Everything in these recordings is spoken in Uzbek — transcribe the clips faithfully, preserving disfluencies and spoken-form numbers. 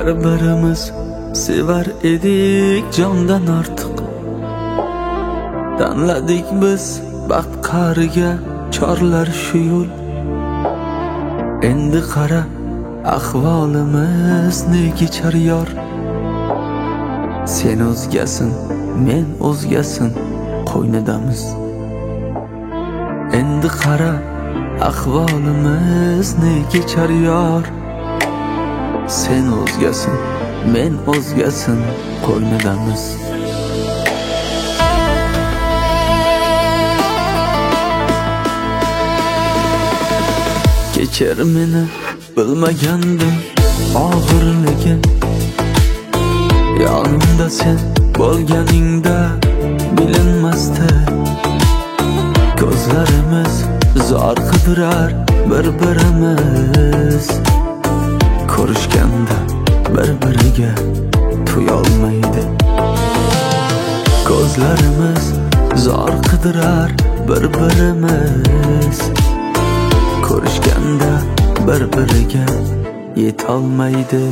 Bir-birimiz sevar edik jondan ortiq. Tanladik biz baxt qariga chorlar shu yo'l. Endi qara ahvolimiz ne kechar yor. Sen o'zgasin, men o'zgasin, qo'ynidamiz. Endi qara ahvolimiz ne kechar yor. Sen o'zgasin, men o'zgasin, qo'ynidamiz. Kechir meni, bilmagandim og'irligin. Yonimda sen bo'lganingda bilinmasdi. Ko'zlarimiz zor qidirar bir-birimiz. Ko'rishganda bir-biriga tuyolmaydi. Ko'zlarimiz zor qidirar bir-birimiz. Ko'rishganda bir-biriga yetolmaydi.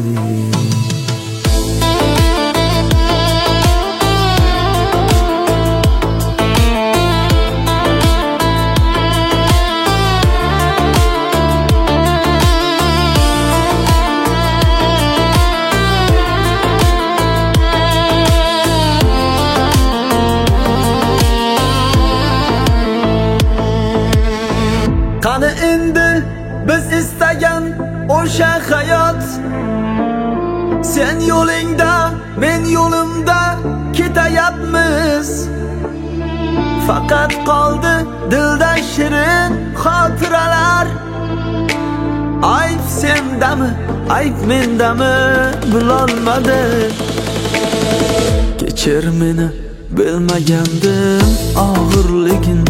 Qani endi biz istagan o'sha hayot. Sen yo'lingda, men yo'limda ketayapmiz. Faqat qoldi dilda shirin xotiralar. Ayb sendami, ayb mendami bilolmadim. Kechir meni, bilmagandim og'irligin.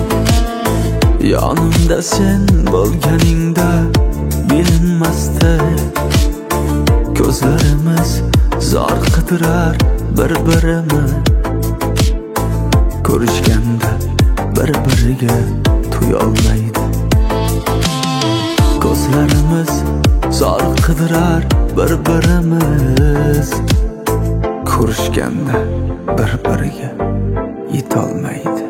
Yonimda sen bo'lganingda bilinmasdi. Ko'zlarimiz zor qidirar bir-birimiz. Ko'rishganda bir-biriga tuyolmaydi. Ko'zlarimiz zor qidirar bir-birimiz. Ko'rishganda bir-biriga yetolmaydi.